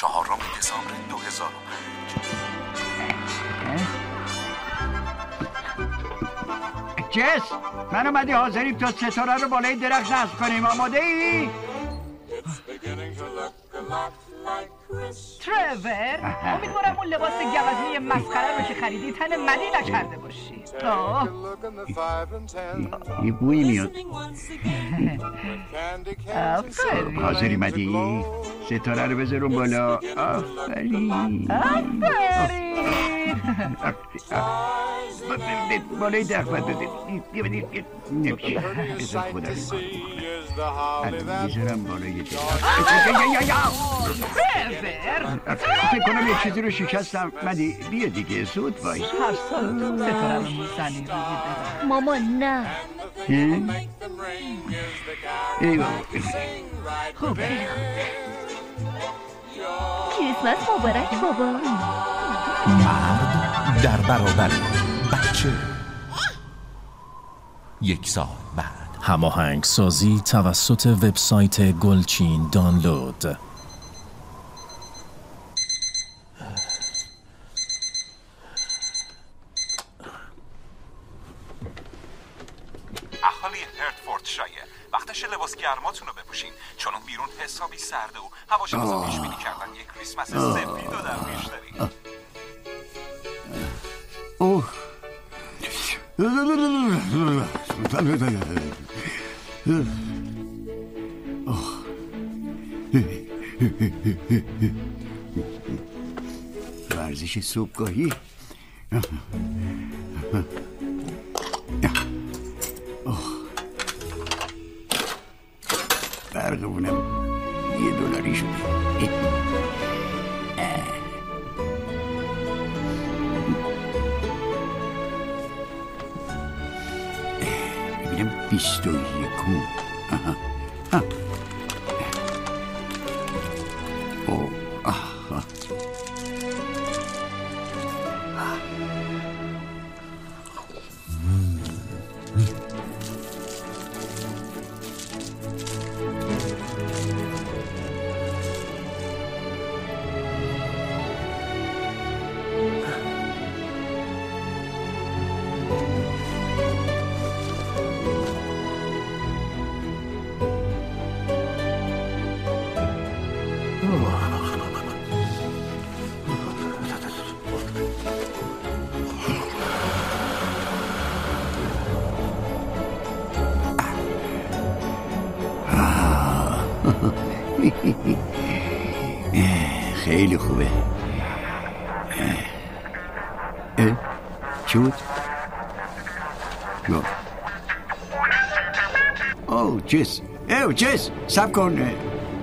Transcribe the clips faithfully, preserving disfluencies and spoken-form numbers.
چهارم دسامبر دو هزار و پنج. جس، من اومدی حاضریم تا ستاره رو بالای درخت نصب کنیم. آماده ای؟ ترور، امیدوارم اون لباس گوزنی مسخره رو که خریدی تن منی نکرده باشی. یه بویی میاد. آفرین. حاضری مدی؟ ستاره رو بذارم بالا. آفرین آفرین. بالای درخت باید بذاریم. نمیشه بذار خدا میذارم بالای درخت. فکر کنم یه چیزی رو شکستم. مدی بیا دیگه، زود وای. هر سال تو ستاره رو میزنی روی درخت. ماما نه. ای بابا. خوبه. کریسمس مبارک بابا. مرد در برابر بچه. یک سال بعد. هماهنگ سازی توسط وبسایت گلچین دانلود. اهالی هرتفوردشایر، وقتش لباس گرماتون رو بپوشین، چون اون بیرون حسابی سرده و هواش بازم پیش بینی کردن یک کریسمس سفید رو در پیش داریم. اوه ورزش صبحگاهی. برقمونم یه دلاری شده. ببینم بیست و یکم. اوه آه خیلی خوبه. اه چی بود؟ اوه جس، اوه جس سب کن.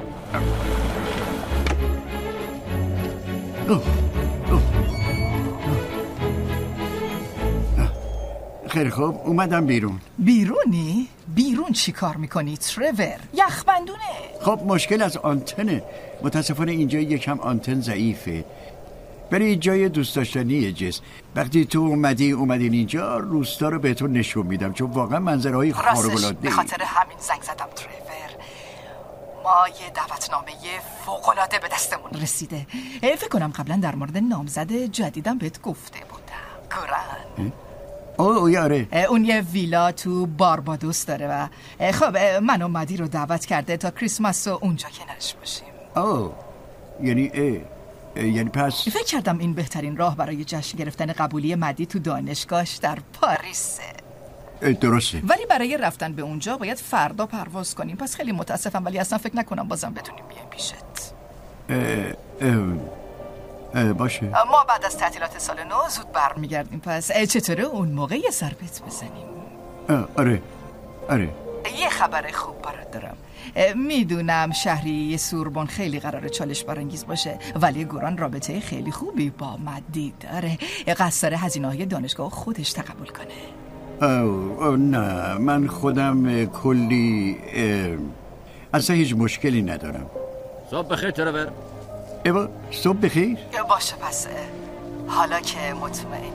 خیلی خوب، اومدم بیرون. بیرونی؟ بیرون چی کار میکنی ترور؟ یخبندونه. خب مشکل از آنتنه. متاسفانه اینجا یکم آنتن ضعیفه. برای جای دوست داشتنیه جس. وقتی تو اومدی اومدین اینجا، روستا رو بهتون نشون میدم، چون واقعا منظرهای خارق‌العاده. به خاطر همین زنگ زدم ترور. ما یه دعوتنامه فوق‌العاده به دستمون رسیده. فکر کنم قبلا در مورد نامزد جدیدم بهت گفته بودم. گران. اوه یاره. اون یه ویلا تو باربادوس داره و خب من و مدی رو دعوت کرده تا کریسمس رو اونجا کنارش باشیم. اوه یعنی اه. یعنی پس فکر کردم این بهترین راه برای جشن گرفتن قبولی مدی تو دانشگاهش در پاریسه. درسته، ولی برای رفتن به اونجا باید فردا پرواز کنیم. پس خیلی متاسفم ولی اصلا فکر نکنم بازم بتونیم بیایم پیشت. اه اه اه باشه. ما بعد از تعطیلات سال نو زود برمیگردیم. پس چطوره اون موقع یه سر بت بزنیم؟ آره آره. یه خبر خوب برات دارم. میدونم شهری سوربن خیلی قراره چالش برانگیز باشه، ولی گران رابطه خیلی خوبی با مدی داره. قصد داره هزینه‌های دانشگاه خودش تقبل کنه. او, او نه، من خودم کلی اصلا هیچ مشکلی ندارم. صبح بخیر ترور. ایوا صبح بخیر. باشه پس حالا که مطمئنی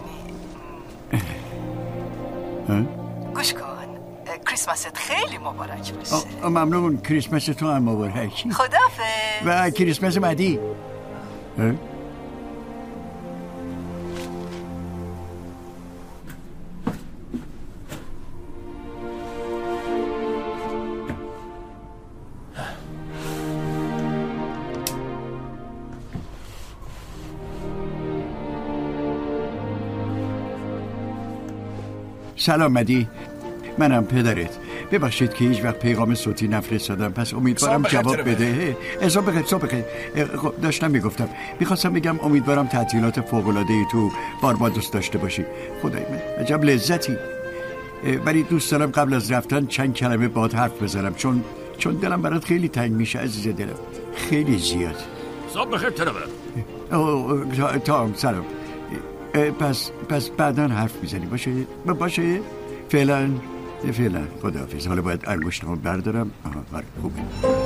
گوش کن، کریسمست خیلی مبارک باشه. ممنون. کریسمس تو هم مبارک. خداحافظ. و کریسمس مدی. اه؟ سلام مدی، منم پدرت. ببخشید که هیچ وقت پیغام صوتی نفرستادم، پس امیدوارم جواب بده. حساب بخیر، صبح بخیر. خب داشتم میگفتم میخواستم بگم امیدوارم تعطیلات فوق‌العاده‌ای تو باربادوس داشته باشی. خدای من عجب لذتی. ولی دوست دارم قبل از رفتن چند کلمه باهات حرف بزنم، چون چون دلم برات خیلی تنگ میشه عزیز دلم، خیلی زیاد. صبح بخیر ترور. تا تام سلام. پس پس بعداً حرف میزنی باشه؟ باشه؟ فعلا فعلا خداحافظ. حالا باید انگشتمو بردارم. آها خوبه.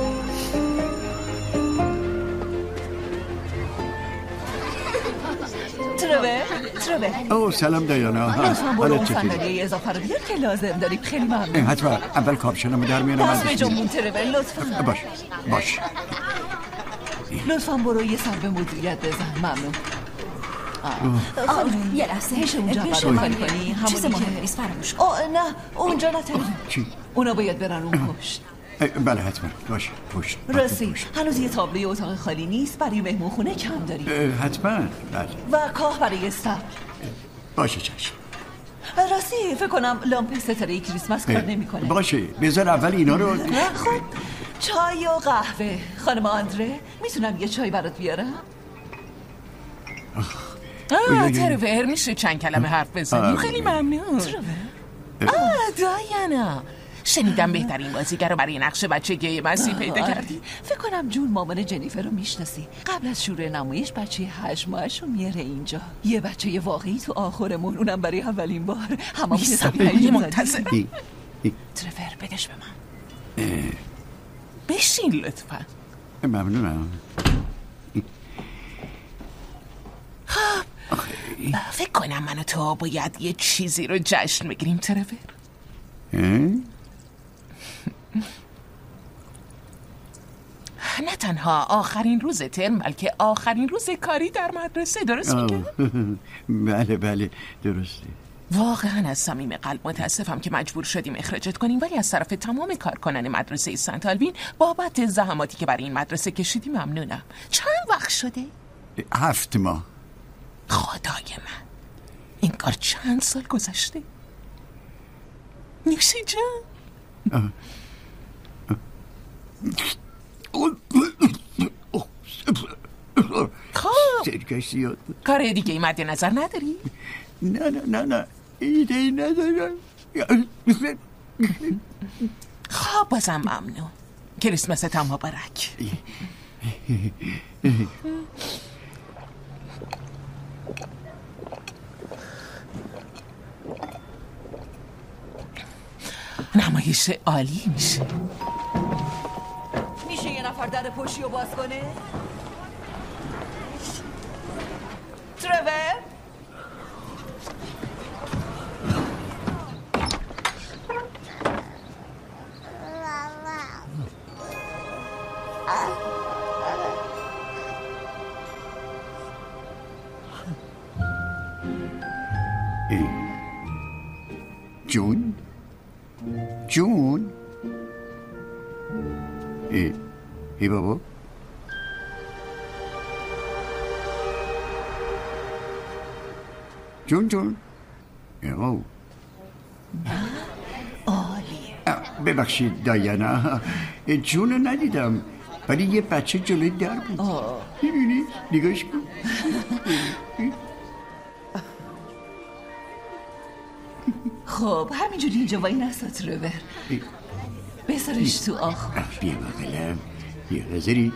ترور ترور اوه سلام دایانا. لطفاً برو اون صندلی اضافه رو بیار که لازم داریم. خیلی ممنون. حتما اول کاپشنمو در میارم. دست به جنبون ترور لطفاً. باش باش. لطفاً برو یه سر به مدیریت بزن. ممنون. آه یه لحظه میشه اونجا برو خالی کنی؟ چیز مهمی نیست، فراموش کن. آه نه اونجا نتری. چی؟ اونا باید برن اون پشت. بله حتما باشه پشت. راستی هنوز یه تابلوی اتاق خالی نیست، برای مهمون خونه کم داریم. حتما بله. و کاه برای استم. باشه چشم. راستی فکر کنم لامپ ستاره کریسمس کار نمیکنه. باشه بذار اول اینا رو. خب چای و قهوه. خانم آندره میتونم یه چای برات بیارم؟ آه ترور میشه چند کلمه حرف بزنیم؟ خیلی ممنون. آه دایانا، شنیدم بهترین بازیگر رو برای نقش بچه گی مسی پیدا کردی. فکر کنم جون مامان جنیفر رو میشناسی. قبل از شروع نمایش بچه هشت ماهش رو میاره اینجا. یه بچه واقعی تو آخرمون، اونم برای اولین بار. هممون حسابی منتظر. ترور بدش به من. بشین لطفا. ممنونم. خب فکر کنم من و تو باید یه چیزی رو جشن بگیریم ترور. نه تنها آخرین روز ترم بلکه آخرین روز کاری در مدرسه. درست میگم؟ بله بله درسته. واقعا از صمیم قلب متاسفم که مجبور شدیم اخراجت کنیم، ولی از طرف تمام کارکنان مدرسه سنت آلوین بابت زحماتی که برای این مدرسه کشیدی ممنونم. چند وقت شده؟ هفت ماه. خدای من، این کار چند سال گذشته؟ نوشی جان؟ خب کار دیگه ای مد نظر نداری؟ نه نه نه نه ایده ای ندارم. خب بازم ممنون. کریسمست هم مبارک. نمایش عالی میشه. میشه یه نفر در پشتی رو باز کنه؟ ترور؟ جون جون ای ای بابا جون جون او عالیه. ببخشید دایانا، جون رو ندیدم ولی یه بچه جلوی در بود. میبینی؟ نگاش کن. خب همینجوری اینجا وای نستا ترور. بذارش تو آخر. بیا بقلم بیا بذاری.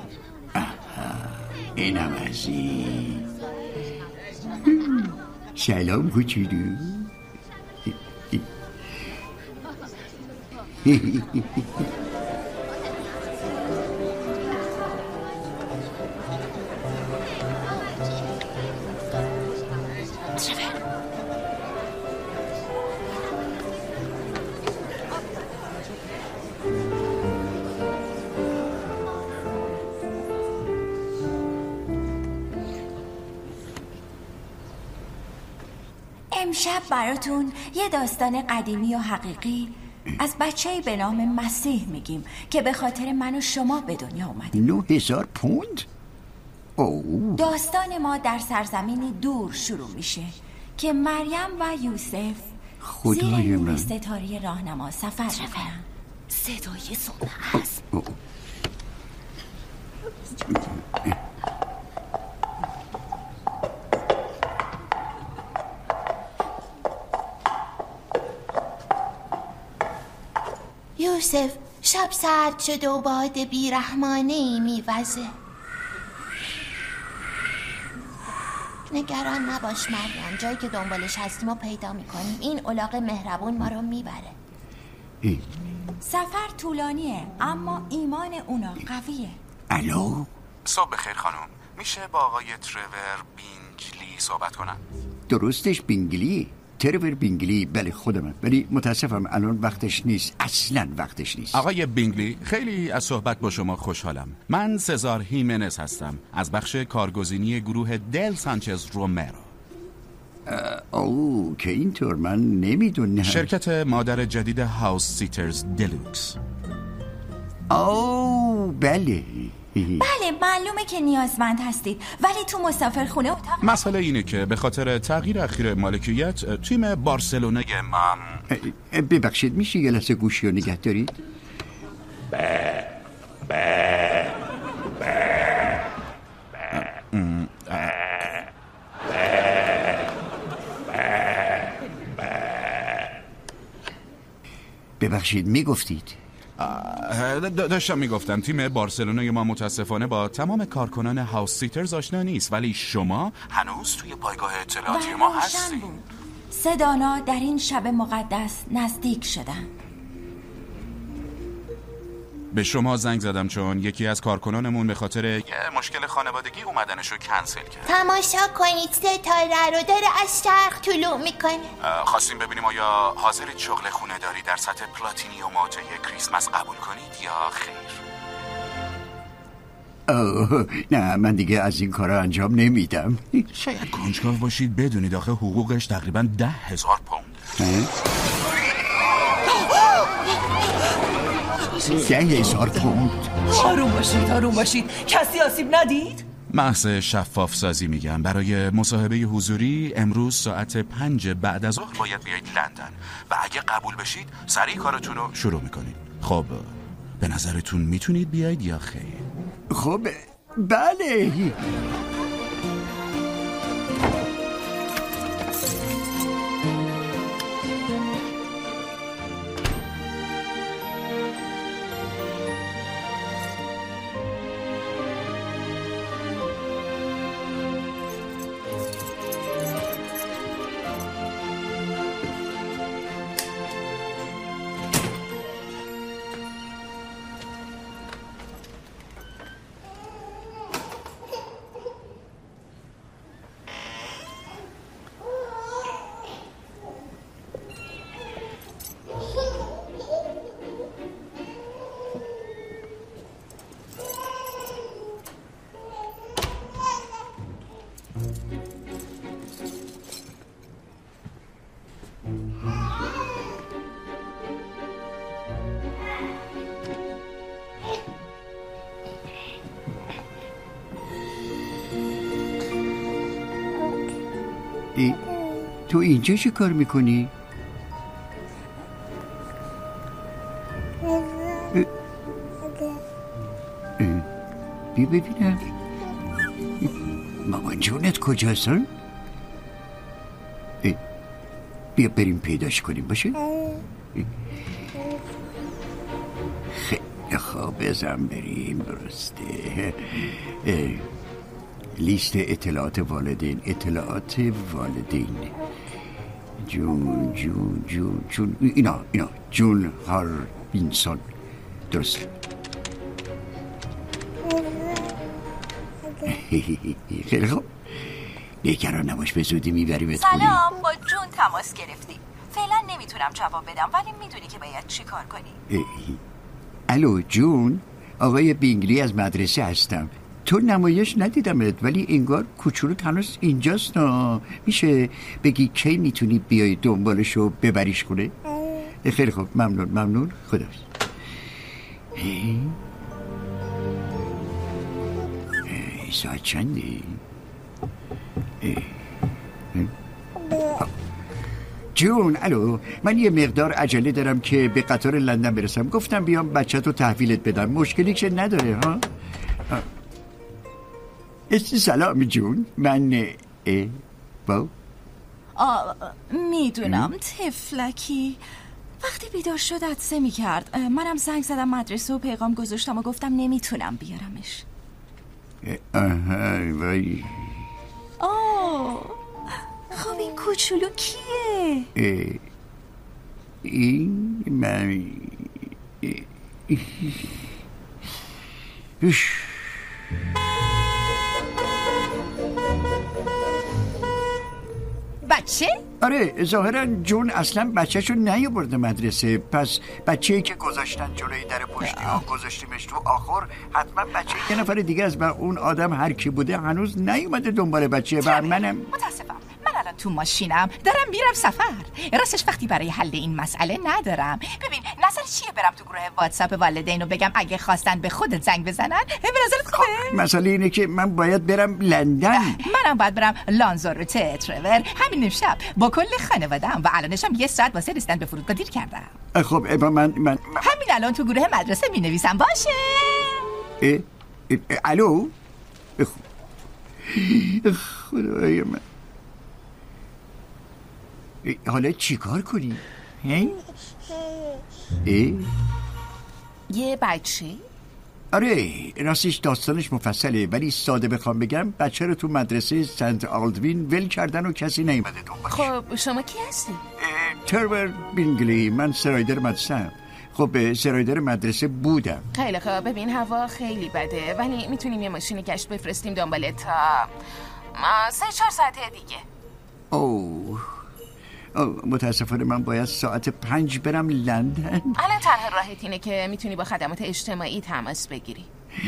اینم از این. سلام کوچولو. امشب براتون یه داستان قدیمی و حقیقی از بچه‌ای به نام مسیح میگیم که به خاطر من و شما به دنیا اومده. نه هزار پوند؟ اوه. داستان ما در سرزمینی دور شروع میشه که مریم و یوسف خدای زیر نور من ستاره راهنما سفر میکنن. صدای صبح هست. یوسف، شب سرد شده و باد بیرحمانه ای میوزه. نگران نباش مریم، جایی که دنبالش هستیم و پیدا میکنیم. این الاغ مهربون ما رو میبره. سفر طولانیه اما ایمان اونا قویه. الو؟ صبح بخیر خانم، میشه با آقای ترور بینگلی صحبت کنم؟ درستش بینگلی؟ ترور بینگلی، بله خودمم، ولی متاسفم الان وقتش نیست، اصلا وقتش نیست. آقای بینگلی، خیلی از صحبت با شما خوشحالم. من سزار هیمنز هستم از بخش کارگزینی گروه دل سانچز رومرو. او که اینطور من نمیدونم. شرکت مادر جدید هاوس سیترز دلوکس. او بله بله معلومه که نیازمند هستید، ولی تو مسافرخونه اتاق. مسئله اینه که به خاطر تغییر اخیر مالکیت تیم بارسلونه ما. ببخشید میشه یه لحظه گوشی رو نگه دارید؟ به به ببخشید میگفتید؟ داشتم میگفتم تیم بارسلونه ما متاسفانه با تمام کارکنان هاوس سیترز آشنا نیست، ولی شما هنوز توی پایگاه اطلاعاتی ما هستید. سه دانا در این شب مقدس نزدیک شدن. به شما زنگ زدم چون یکی از کارکنانمون به خاطر یه مشکل خانوادگی اومدنشو کنسل کرد. تماشا کنید، ستاره رو داره از شرق طلوع میکنه. خواستیم ببینیم آیا حاضرید شغل خونه داری در سطح پلاتینیوم طی کریسمس قبول کنید یا خیر؟ اوه نه، من دیگه از این کارا انجام نمیدم. شاید کنجکاو باشید بدونید آخه حقوقش تقریبا ده هزار پوند. ده هزار پوند؟ آروم باشید آروم باشید، کسی آسیب ندید؟ محض شفاف سازی میگم. برای مصاحبه حضوری امروز ساعت پنج بعد از ظهر باید بیایید لندن و اگه قبول بشید سریع کارتون رو شروع میکنید. خب به نظرتون میتونید بیایید یا خیر؟ خب بله. ای تو اینجا چه کار میکنی؟ بیا ببینم مامان جونت کجاستن؟ بیا بریم پیداش کنیم باشه؟ خیلی خواب بزن بریم. درسته. لیست اطلاعات والدین اطلاعات والدین جون جون جون جون اینا اینا جون هاربینسون. درست. خیلی خوب، نگران نباش، به زودی میبریمت خونه. سلام، با جون تماس گرفتی. فعلا نمیتونم جواب بدم ولی میدونی که باید چی کار کنی. الو جون، آقای بینگلی از مدرسه هستم. تو نمایش ندیدمت، ولی انگار کوچولو هنوز اینجاست. نا میشه بگی کی میتونی بیای دنبالشو ببریش خونه؟ خیلی خوب، ممنون ممنون، خدا ای ساعت چنده؟ جون، الو، من یه مقدار عجله دارم که به قطار لندن برسم. گفتم بیام بچه تو تحویلت بدم، مشکلی که نداره ها؟ سلام جون، من اه با میدونم تفلکی وقتی بیدار شد عطسه میکرد. منم زنگ زدم مدرسه و پیغام گذاشتم و گفتم نمیتونم بیارمش. آها وای. آه خب این کوچولو کیه؟ این من بچه؟ آره، ظاهرا جون اصلا بچه‌شو نیاورده مدرسه. پس بچه‌ای که گذاشتن جلوی در پشتی ها گذاشتیمش تو آخر، حتما بچه یه نفر دیگه است و اون آدم هر کی بوده هنوز نیومده دنبال بچه. و منم متاسفم، من الان تو ماشینم دارم میرم سفر. راستش وقتی برای حل این مسئله ندارم. ببین نظر چیه برم تو گروه واتساپ والدین و بگم اگه خواستن به خودت زنگ بزنن؟ به نظرت خوبه؟ مسئله اینه که من باید برم لندن. منم باید برم لانزاروته ترور همین امشب با کل خانواده‌ام و الانشم یه ساعت واسه رسیدن به فرودگاه دیر کردم. خب ابا من من همین الان تو گروه مدرسه می نویسم. باشه اه؟ اه؟ الو خدای من، حالا چی کار کنی؟ یه بچه؟ آره، راستش داستانش مفصله، ولی ساده بخوام بگم بچه رو تو مدرسه سنت آلدوین ول کردن و کسی نیومده دنبالش. خب شما کی هستی؟ ترور بینگلی، من سرایدر مدرسه. خب سرایدر مدرسه بودم. خیلی خب، ببین هوا خیلی بده، ولی میتونیم یه ماشین گشت بفرستیم دنبالت تا سه چهار ساعته دیگه. اوه متاسفانه من باید ساعت پنج برم لندن. الان تنها راهت اینه که میتونی با خدمات اجتماعی تماس بگیری.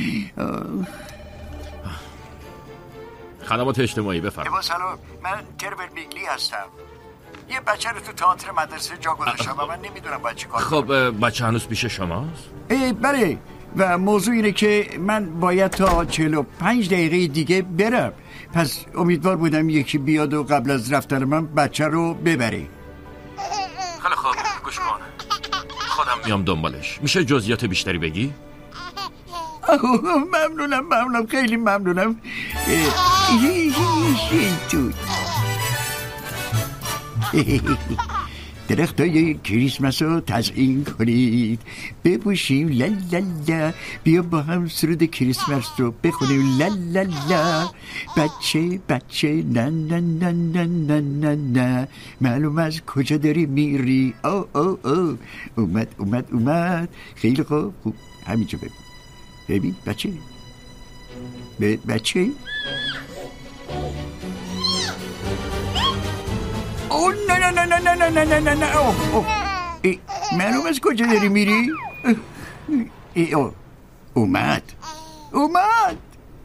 خدمات اجتماعی بفرمایید. سلام، من ترور بیگلی هستم. یه بچه رو تو تئاتر مدرسه جا گذاشتم و من نمیدونم باید چی کار کنم. خب بچه هنوز پیش شماست؟ ای بله، و موضوع اینه که من باید تا چهل و پنج دقیقه دیگه برم. پس امیدوار بودم یکی بیاد و قبل از رفتن من بچه رو ببره. خیلی خوب، گوش کن، خودم میام دنبالش. میشه جزئیات بیشتری بگی؟ ممنونم ممنونم خیلی ممنونم. درختای کریسمس رو تزیین کنید، بپوشیم لالالا، بیا با هم سرود کریسمس رو بخونیم لالالا. بچه بچه نه نه نه نه نه نه نه، معلوم از کجا داری میری؟ او او او اومد اومد اومد. خیلی خوب خوب، همینجا ببین ببین بچه ب... بچه اوه نه نه نه نه نه نه نه نه نه اوه اوه معلوم از کجا داری میری؟ ای اوه اومد اومد.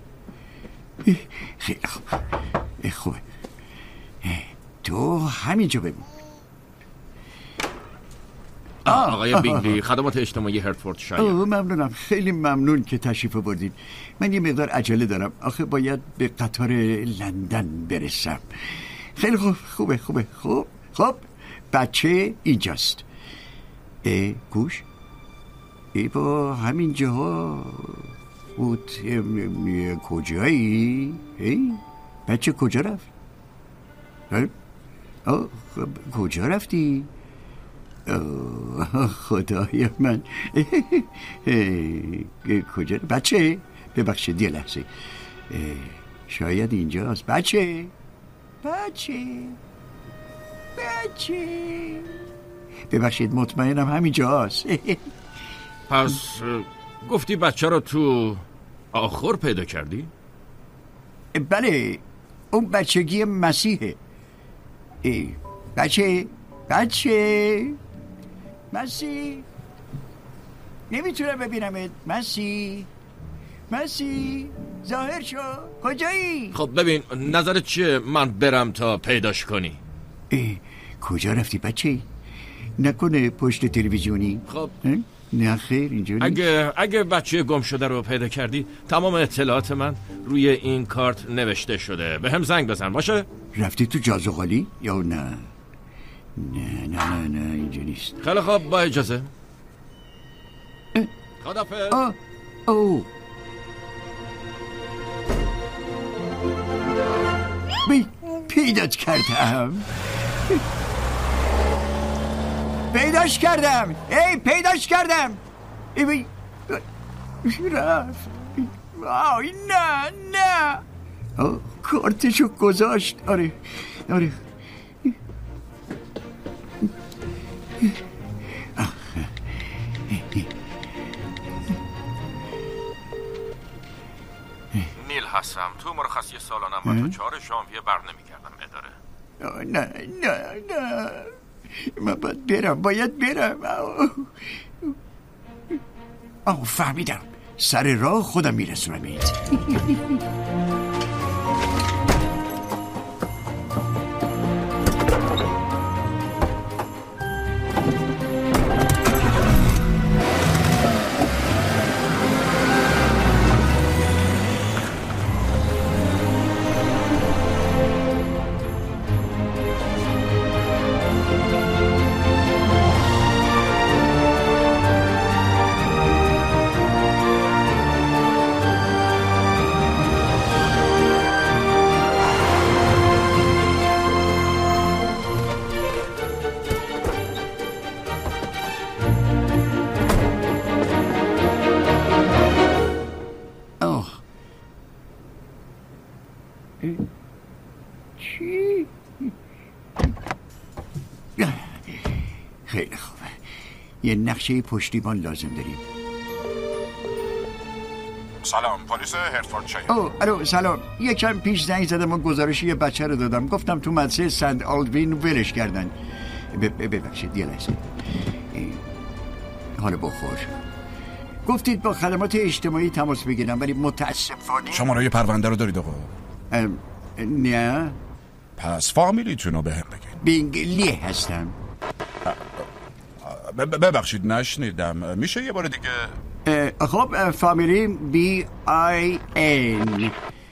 خیلی خوب خوبه، تو همینجا ببین. آقای بینگلی، خدمات اجتماعی هرتفورد شایر. ممنونم، خیلی ممنون که تشریف آوردید. من یه مقدار عجله دارم، آخه باید به قطار لندن برسم. خیلی خوب خوبه خوبه خوب خب بچه اینجاست. ای گوش ای با همین جاها بود. کجایی؟ ای بچه کجا رفت؟ آه کجا رفتی؟ خدای من کجا بچه؟ ببخشید یه لحظه، شاید اینجاست. بچه بچه بچه ببخشید، مطمئنم همینجاست. پس گفتی بچه رو تو آخر پیدا کردی؟ بله، اون بچگی مسیحه. ای بچه بچه مسیح، نمیتونم ببینمت مسیح مسیح ظاهر شو کجایی؟ خب ببین نظرت چیه من برم تا پیداش کنی؟ اه، کجا رفتی بچه؟ نکنه پشت تلویزیونی؟ خب نه خیر اینجوری. اگه اگه بچه گم شده رو پیدا کردی تمام اطلاعات من روی این کارت نوشته شده، به هم زنگ بزن باشه؟ رفتی تو جازوغالی یا نه؟ نه نه نه نه اینجا نیست. خیلی خوب با اجازه. خدافظ. آه او بی پیداش کردم پیداش کردم ای پیداش کردم ای بی رفت. آه نه نه آه کارتشو گذاشت. آره آره نیل هستم. تو مرخصی سالانم با تا چهار ژانویه بر نمی‌گردم اداره. نه نه نه من باید برم باید برم. آه فهمیدم سر راه خودم میرسونمت. چی؟ خیلی خوبه. یه نقشه پشتیبان لازم داریم. سلام پلیس هرتفوردشایر. او الو سلام. یکم پیش زنگ زدم و گزارش یه بچه رو دادم. گفتم تو مدرسه سنت آلوین ولش کردن. ببخشید یه لحظه. حالا بخور. گفتید با خدمات اجتماعی تماس بگیرم ولی متاسفانه شماره پرونده رو دارید آقا؟ نه. پس فامیلیتون رو به هم بگید. بینگلی هستم. ببخشید نشنیدم، میشه یه بار دیگه؟ خب فامیلی بی آی این.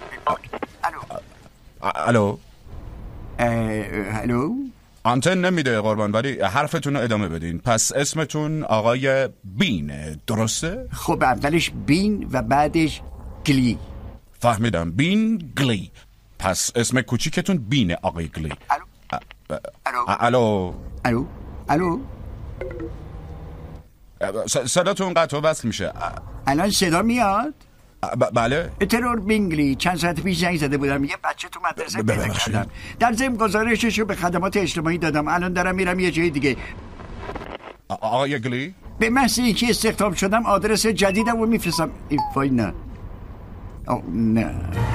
الو الو آنتن نمیده قربان ولی حرفتون رو ادامه بدین. پس اسمتون آقای بینه درسته؟ خب اولش بین و بعدش گلی. فهمیدم بین گلی. پس اسم کوچیکتون بینه آقای گلی. الو الو الو الو صداتون قطع و وصل میشه. الان صدا میاد؟ بله ترور بینگلی. چند ساعت پیش زنگ زده بودم یه بچه تو مدرسه پیدا کردم. در ضمن گزارششو به خدمات اجتماعی دادم. الان دارم میرم یه جای دیگه. آقای گلی به محض اینکه استخدام شدم آدرس جدیدم رو میفرستم. ای وای نه او نه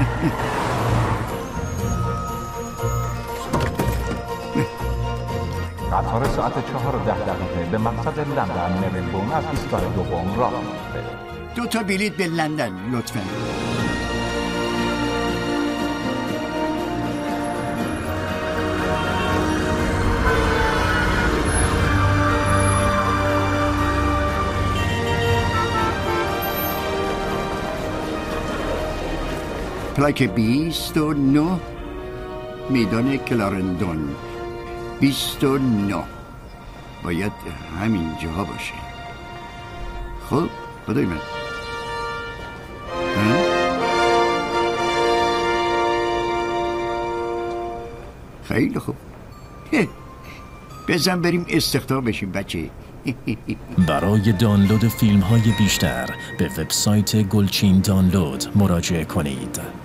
قطار ساعت چهار و ده دقیقه به مقصد لندن مریلبون از ایستگاه دوم راه میفته. دو تا بلیط به لندن لطفاً. پلاک بیست و نه میدان کلارندون. بیست و نه باید همین جاها باشه. خب خدای من خیلی خوب. بزن بریم استخدام بشیم بچه. برای دانلود فیلم های بیشتر به وبسایت گلچین دانلود مراجعه کنید.